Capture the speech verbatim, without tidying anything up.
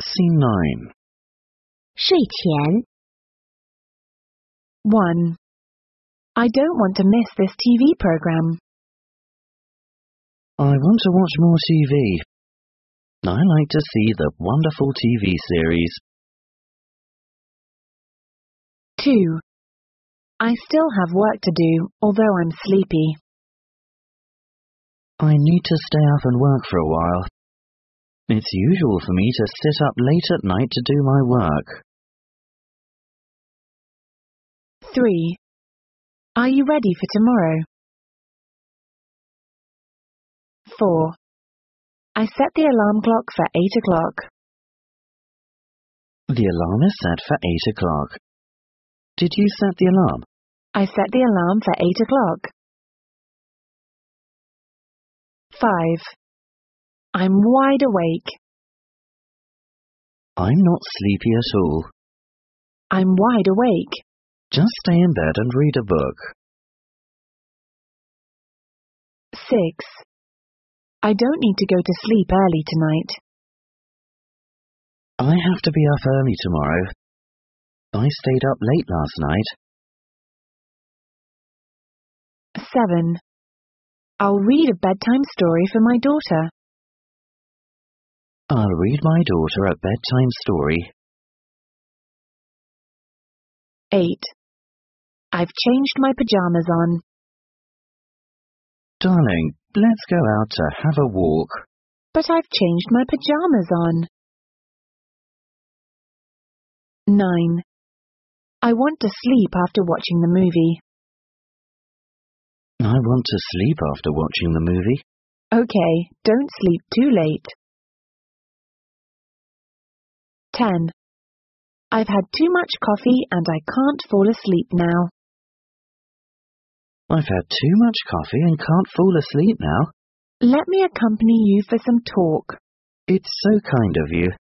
Scene nine. 睡前 one. I don't want to miss this T V program. I want to watch more T V. I like to see the wonderful T V series. two. I still have work to do, although I'm sleepy. I need to stay up and work for a while. It's usual for me to sit up late at night to do my work. three. Are you ready for tomorrow? four. I set the alarm clock for eight o'clock. The alarm is set for eight o'clock. Did you set the alarm? I set the alarm for eight o'clock. five. I'm wide awake. I'm not sleepy at all. I'm wide awake. Just stay in bed and read a book. six. I don't need to go to sleep early tonight. I have to be up early tomorrow. I stayed up late last night. seven. I'll read a bedtime story for my daughter. I'll read my daughter a bedtime story. eight. I've changed my pajamas on. Darling, let's go out to have a walk. But I've changed my pajamas on. nine. I want to sleep after watching the movie. I want to sleep after watching the movie. Okay, don't sleep too late. ten. I've had too much coffee and I can't fall asleep now. I've had too much coffee and can't fall asleep now. Let me accompany you for some talk. It's so kind of you.